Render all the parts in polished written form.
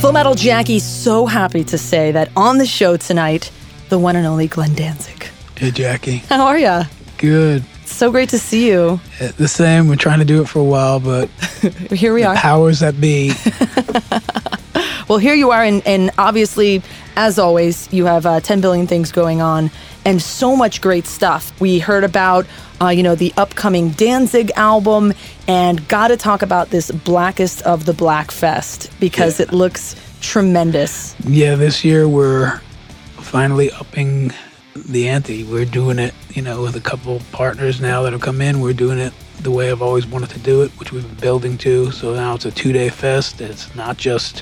Full Metal Jackie, so happy to say that on the show tonight, the one and only Glenn Danzig. Hey, Jackie. How are ya? Good. So great to see you. The same. We're trying to do it for a while, but here we are. Powers that be. Well, here you are, and obviously, as always, you have 10 billion things going on and so much great stuff. We heard about, the upcoming Danzig album, and got to talk about this Blackest of the Black Fest because it looks tremendous. Yeah, this year we're finally upping the ante. We're doing it, with a couple partners now that have come in. We're doing it the way I've always wanted to do it, which we've been building to. So now it's a 2-day fest. It's not just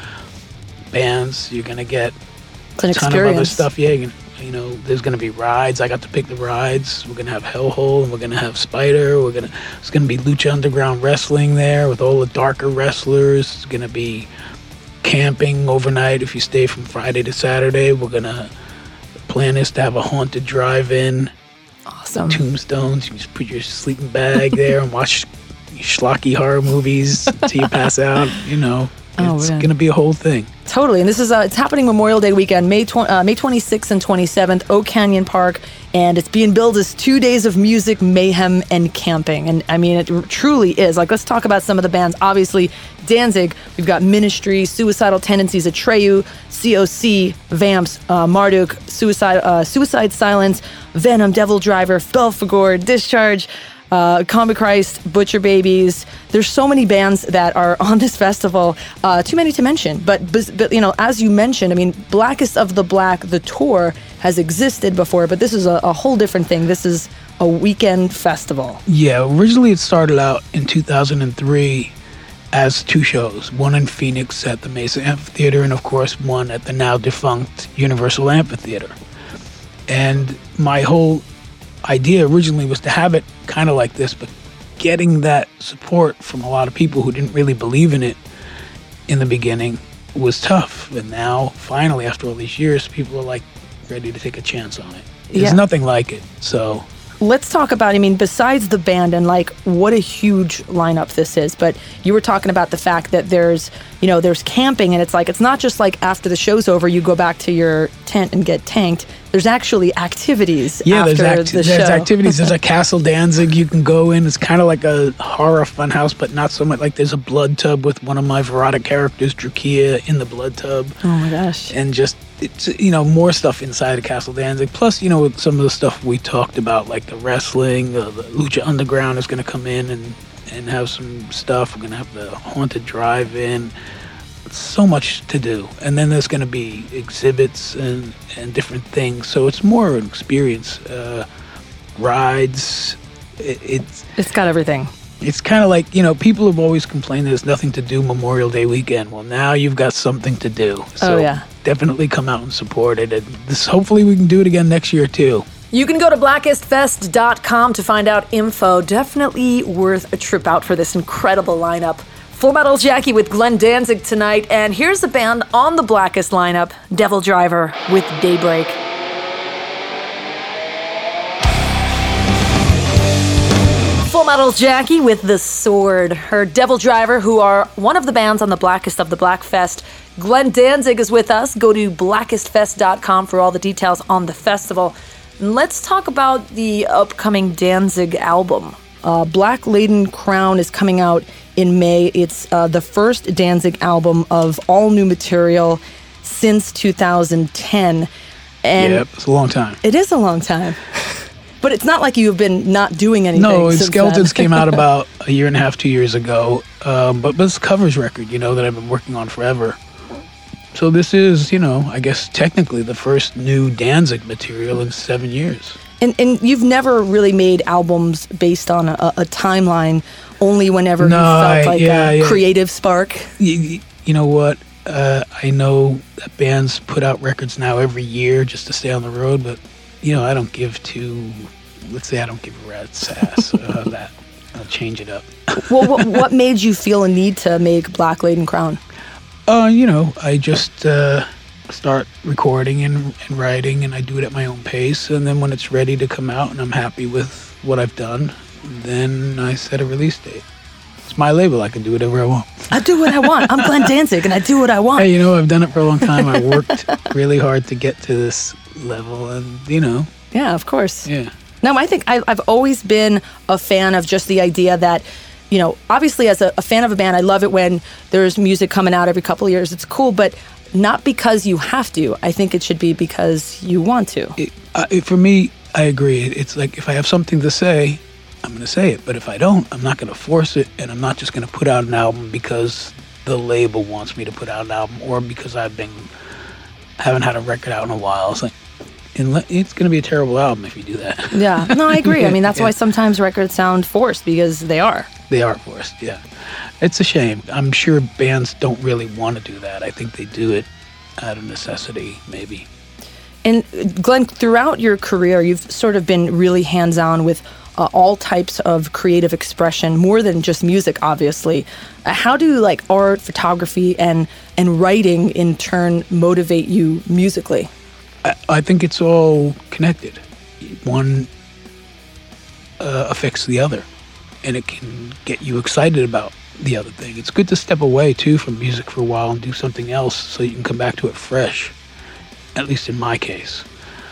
bands. You're going to get a ton of other stuff. Yeah, there's going to be rides. I got to pick the rides. We're going to have Hellhole, and we're going to have Spider. It's going to be Lucha Underground Wrestling there with all the darker wrestlers. It's going to be camping overnight if you stay from Friday to Saturday. The plan is to have a haunted drive-in. Awesome. Tombstones. You just put your sleeping bag there and watch schlocky horror movies until you pass out. It's going to be a whole thing. Totally. And this is it's happening Memorial Day weekend, May 26th and 27th, Oak Canyon Park. And it's being billed as 2 days of music, mayhem, and camping. And I mean, it truly is. Let's talk about some of the bands. Obviously, Danzig, we've got Ministry, Suicidal Tendencies, Atreyu, COC, Vamps, Marduk, Suicide Silence, Venom, Devil Driver, Belphegor, Discharge, Comic Christ, Butcher Babies. There's so many bands that are on this festival, too many to mention. But as you mentioned, I mean, Blackest of the Black, the tour has existed before, but this is a whole different thing. This is a weekend festival. Yeah, originally it started out in 2003 as 2 shows, one in Phoenix at the Mesa Amphitheater, and of course one at the now defunct Universal Amphitheater. And my whole idea originally was to have it kind of like this, but getting that support from a lot of people who didn't really believe in it in the beginning was tough. And now, finally, after all these years, people are ready to take a chance on it. There's nothing like it. So let's talk about, besides the band and what a huge lineup this is, but you were talking about the fact that there's camping, and it's not just after the show's over, you go back to your tent and get tanked. There's actually activities after the show. There's activities. There's a Castle Danzig you can go in. It's kind of like a horror funhouse, but not so much. There's a blood tub with one of my Verodic characters, Drukia, in the blood tub. Oh my gosh. And just, it's, more stuff inside of Castle Danzig. Plus, with some of the stuff we talked about, like the wrestling, the Lucha Underground is going to come in and have some stuff. We're going to have the haunted drive-in. So much to do, and then there's going to be exhibits and different things, so it's more an experience. Rides, it's got everything. It's kind of like, people have always complained there's nothing to do Memorial Day weekend. Well, now you've got something to do, so definitely come out and support it, and hopefully we can do it again next year too. You can go to blackestfest.com to find out info. Definitely worth a trip out for this incredible lineup. Full Metal Jackie with Glenn Danzig tonight, and here's the band on the Blackest lineup, Devil Driver with Daybreak. Full Metal Jackie with The Sword. Her Devil Driver, who are one of the bands on the Blackest of the Black Fest. Glenn Danzig is with us. Go to blackestfest.com for all the details on the festival. And let's talk about the upcoming Danzig album. Black Laden Crown is coming out in May. It's the first Danzig album of all new material since 2010. And it's a long time. It is a long time. But it's not like you've been not doing anything. No, Skeletons came out about a year and a half, 2 years ago. But it's a covers record, that I've been working on forever. So this is, I guess technically the first new Danzig material in 7 years. And you've never really made albums based on a timeline, only whenever you felt like a creative spark. You know what? I know that bands put out records now every year just to stay on the road, but, I don't give let's say I don't give a rat's ass that. I'll change it up. Well, what made you feel a need to make Black Laden Crown? I just start recording and writing, and I do it at my own pace. And then when it's ready to come out and I'm happy with what I've done, then I set a release date. It's my label. I can do whatever I want. I do what I want. I'm Glenn Danzig, and I do what I want. Hey, I've done it for a long time. I worked really hard to get to this level, and Yeah, of course. Yeah. No, I think I've always been a fan of just the idea that, obviously as a fan of a band, I love it when there's music coming out every couple of years. It's cool, but not because you have to. I think it should be because you want to. For me, I agree. It's like if I have something to say, I'm going to say it. But if I don't, I'm not going to force it, and I'm not just going to put out an album because the label wants me to put out an album or because haven't had a record out in a while. It's like, it's going to be a terrible album if you do that. Yeah, no, I agree. I mean, that's why sometimes records sound forced, because they are. They are forced, yeah. It's a shame. I'm sure bands don't really want to do that. I think they do it out of necessity, maybe. And Glenn, throughout your career, you've sort of been really hands-on with all types of creative expression, more than just music, obviously. How do art, photography, and writing in turn motivate you musically? I think it's all connected. One affects the other, and it can get you excited about the other thing. It's good to step away, too, from music for a while and do something else so you can come back to it fresh, at least in my case.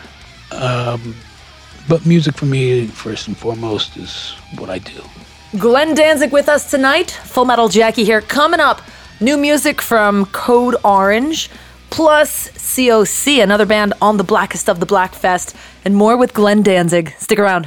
But music for me, first and foremost, is what I do. Glenn Danzig with us tonight. Full Metal Jackie here. Coming up, new music from Code Orange, plus COC, another band on the Blackest of the Black Fest, and more with Glenn Danzig. Stick around.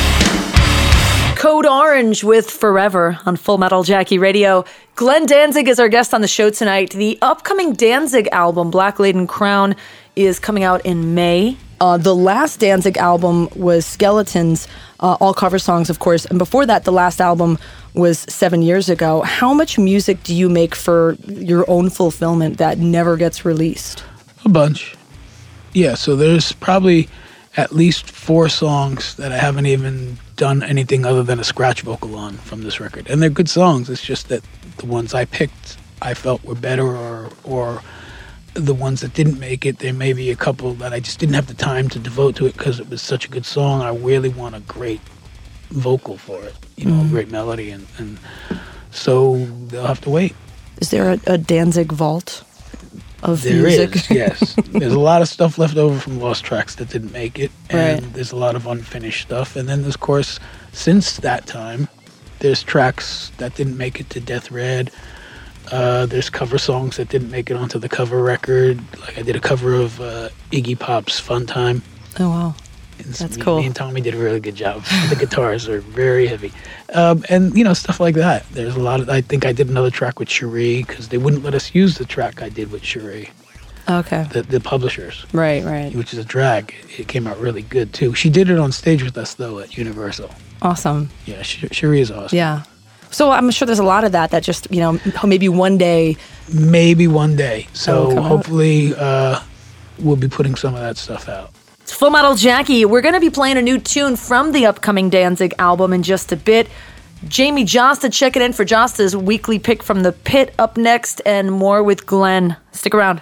Code Orange with Forever on Full Metal Jackie Radio. Glenn Danzig is our guest on the show tonight. The upcoming Danzig album, Black Laden Crown, is coming out in May. The last Danzig album was Skeletons, all cover songs, of course. And before that, the last album was 7 years ago. How much music do you make for your own fulfillment that never gets released? A bunch. Yeah, so there's probably at least 4 songs that I haven't even done anything other than a scratch vocal on from this record. And they're good songs. It's just that the ones I picked I felt were better, or the ones that didn't make it, there may be a couple that I just didn't have the time to devote to it because it was such a good song. I really want a great vocal for it, a great melody, and so they'll have to wait. Is there a Danzig vault of music? There is, yes. There's a lot of stuff left over from Lost Tracks that didn't make it, and there's a lot of unfinished stuff. And then, of course, since that time, there's tracks that didn't make it to Death Red. There's cover songs that didn't make it onto the cover record. Like I did a cover of Iggy Pop's Fun Time. Oh, wow. That's cool. Me and Tommy did a really good job. The guitars are very heavy. And, stuff like that. There's a lot of, I think I did another track with Cherie because they wouldn't let us use the track I did with Cherie. Okay. The publishers. Right. Which is a drag. It came out really good, too. She did it on stage with us, though, at Universal. Awesome. Yeah, Cherie is awesome. Yeah. So I'm sure there's a lot of that just, maybe one day. Maybe one day. So hopefully we'll be putting some of that stuff out. It's Full Metal Jackie. We're going to be playing a new tune from the upcoming Danzig album in just a bit. Jamie Josta checking in for Josta's weekly pick from the pit up next, and more with Glenn. Stick around.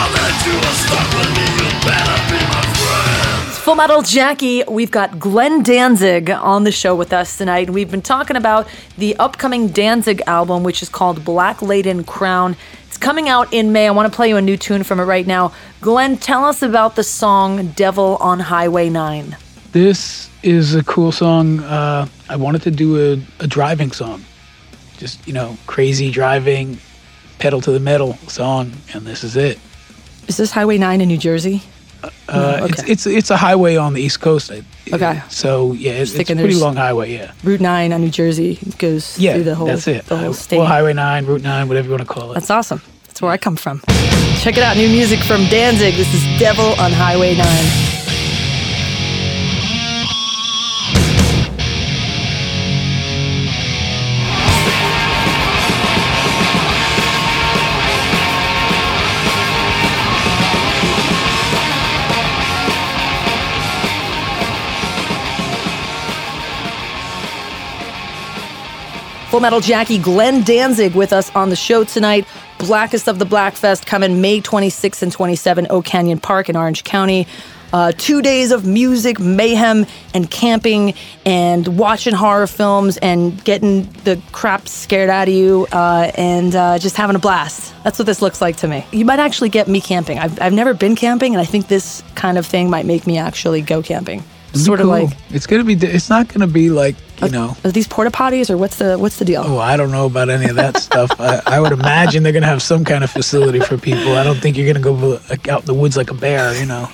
It's Full Metal Jackie. We've got Glenn Danzig on the show with us tonight. We've been talking about the upcoming Danzig album, which is called Black Laden Crown. It's coming out in May. I want to play you a new tune from it right now. Glenn, tell us about the song Devil on Highway 9. This is a cool song. I wanted to do a driving song. Just, crazy driving, pedal to the metal song, and this is it. Is this Highway 9 in New Jersey? Okay. It's a highway on the East Coast. Okay. So, yeah, it's a pretty long highway, yeah. Route 9 on New Jersey goes through the whole, that's it. The whole state. Well, Highway 9, Route 9, whatever you want to call it. That's awesome. That's where I come from. Check it out. New music from Danzig. This is Devil on Highway 9. Full Metal Jackie, Glenn Danzig with us on the show tonight. Blackest of the Black Fest coming May 26th and 27th, Oak Canyon Park in Orange County. 2 days of music, mayhem, and camping, and watching horror films, and getting the crap scared out of you, and just having a blast. That's what this looks like to me. You might actually get me camping. I've never been camping, and I think this kind of thing might make me actually go camping. Sort of like it's gonna be. It's not gonna be like Are these porta potties or what's the deal? Oh, I don't know about any of that stuff. I would imagine they're gonna have some kind of facility for people. I don't think you're gonna go out in the woods like a bear.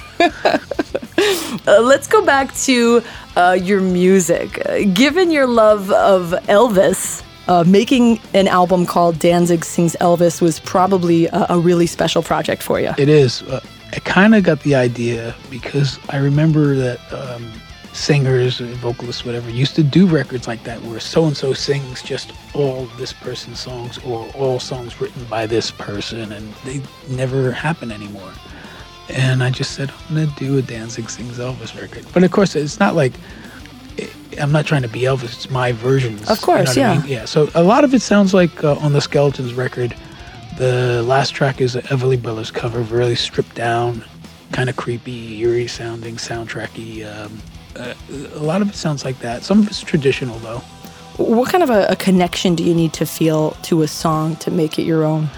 Let's go back to your music. Given your love of Elvis, making an album called Danzig Sings Elvis was probably a really special project for you. It is. I kind of got the idea because I remember that singers, vocalists, whatever, used to do records like that where so-and-so sings just all this person's songs or all songs written by this person, and they never happen anymore. And I just said, I'm going to do a Danzig Sings Elvis record. But of course, it's not like, I'm not trying to be Elvis, it's my versions. Of course, you know what I mean? Yeah, so a lot of it sounds like on the Skeletons record. The last track is an Everly Brothers cover, really stripped down, kind of creepy, eerie sounding, soundtracky. A lot of it sounds like that. Some of it's traditional, though. What kind of a connection do you need to feel to a song to make it your own?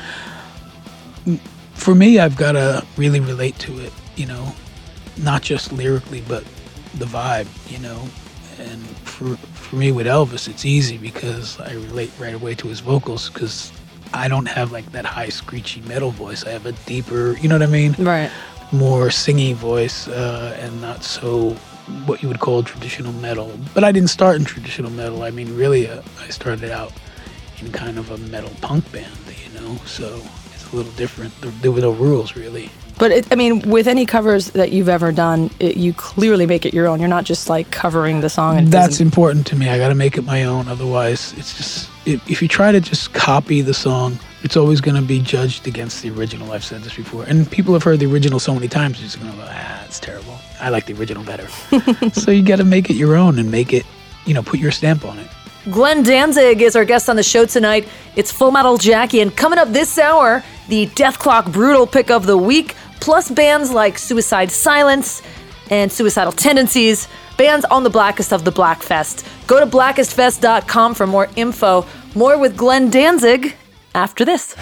For me, I've got to really relate to it, not just lyrically, but the vibe, And for me with Elvis, it's easy because I relate right away to his vocals because I don't have like that high screechy metal voice. I have a deeper, you know what I mean? Right. More singy voice and not so what you would call traditional metal. But I didn't start in traditional metal. I mean, really, I started out in kind of a metal punk band, so it's a little different. There were no rules, really. But, with any covers that you've ever done, you clearly make it your own. You're not just, like, covering the song. And that's important to me. I got to make it my own. Otherwise, it's just... If you try to just copy the song, it's always going to be judged against the original. I've said this before. And people have heard the original so many times, you're just going to go, it's terrible. I like the original better. So you got to make it your own and make it, put your stamp on it. Glenn Danzig is our guest on the show tonight. It's Full Metal Jackie, and coming up this hour, the Dethklok Brutal Pick of the Week, plus bands like Suicide Silence and Suicidal Tendencies, bands on the Blackest of the Blackfest. Go to blackestfest.com for more info. More with Glenn Danzig after this.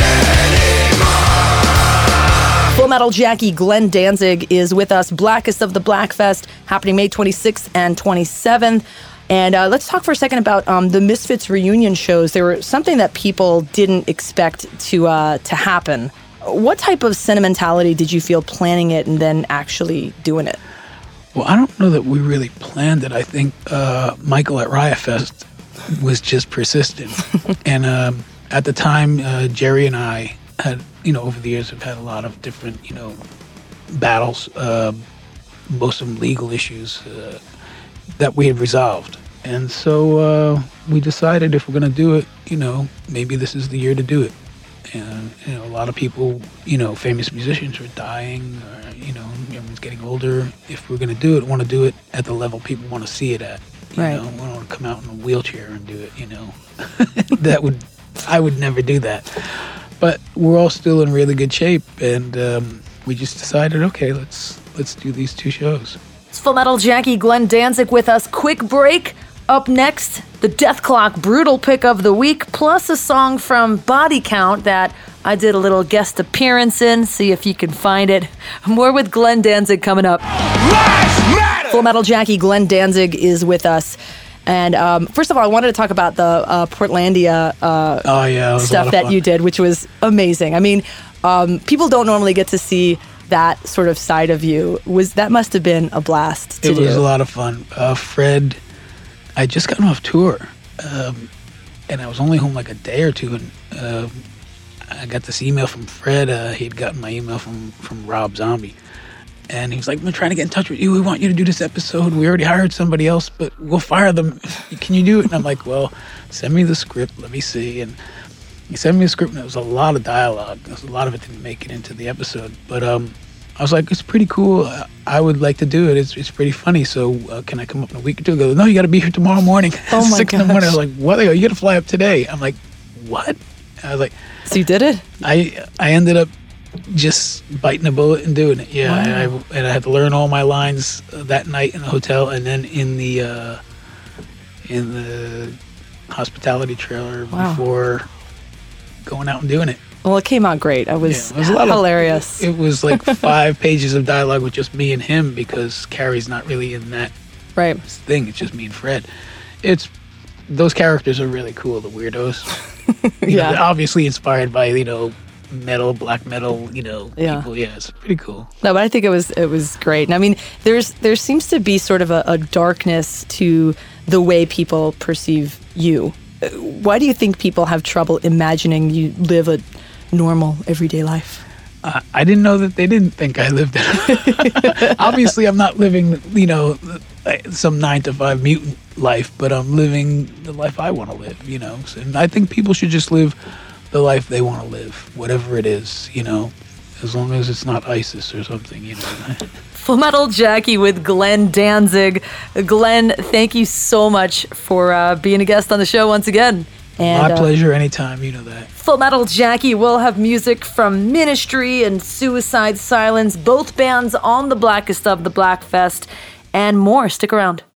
Full Metal Jackie, Glenn Danzig is with us. Blackest of the Blackfest, happening May 26th and 27th. And let's talk for a second about the Misfits reunion shows. They were something that people didn't expect to happen. What type of sentimentality did you feel planning it and then actually doing it? Well, I don't know that we really planned it. I think Michael at Riot Fest was just persistent. And at the time, Jerry and I had, over the years, have had a lot of different, battles, most of them legal issues that we had resolved. And so we decided if we're going to do it, maybe this is the year to do it. And, a lot of people, famous musicians are dying, or, everyone's getting older. If we're going to do it, want to do it at the level people want to see it at. Right. We don't want to come out in a wheelchair and do it, I would never do that. But we're all still in really good shape, and we just decided, okay, let's do these two shows. It's Full Metal Jackie, Glenn Danzig with us. Quick break. Up next, the Dethklok Brutal Pick of the Week, plus a song from Body Count that I did a little guest appearance in. See if you can find it. More with Glenn Danzig coming up. Full Metal Jackie, Glenn Danzig is with us. And first of all, I wanted to talk about the Portlandia stuff that you did, which was amazing. I mean, people don't normally get to see that sort of side of you. That must have been a blast to do. It was a lot of fun. Fred, I just got off tour, and I was only home like a day or two, and I got this email from Fred. He'd gotten my email from Rob Zombie, and he was like, "We're trying to get in touch with you. We want you to do this episode. We already hired somebody else, but we'll fire them. Can you do it?" And I'm like, "Well, send me the script. Let me see." And he sent me a script, and it was a lot of dialogue. A lot of it didn't make it into the episode, but I was like, it's pretty cool. I would like to do it. It's pretty funny. So can I come up in a week or two? He goes, no, you got to be here tomorrow morning. Oh my 6 in the morning. I was like, what? They go, you got to fly up today. I'm like, what? I was like, so you did it? I ended up just biting a bullet and doing it. Yeah, Wow. and I had to learn all my lines that night in the hotel, and then in the hospitality trailer Wow. before going out and doing it. Well, it came out great. It was, Yeah, it was a lot hilarious. It was like 5 pages of dialogue with just me and him because Carrie's not really in that Right. thing. It's just me and Fred. Those characters are really cool. The weirdos. You know, Yeah. they're obviously inspired by metal, black metal. Yeah. People. Yeah, it's pretty cool. No, but I think it was great. And I mean, there seems to be sort of a darkness to the way people perceive you. Why do you think people have trouble imagining you live a normal, everyday life? I didn't know that they didn't think I lived it. Obviously, I'm not living, some 9-to-5 mutant life, but I'm living the life I want to live, So, and I think people should just live the life they want to live, whatever it is, as long as it's not ISIS or something. Full Metal Jackie with Glenn Danzig. Glenn, thank you so much for being a guest on the show once again. And, My pleasure, anytime, you know that. Full Metal Jackie will have music from Ministry and Suicide Silence, both bands on the Blackest of the Black Fest, and more. Stick around.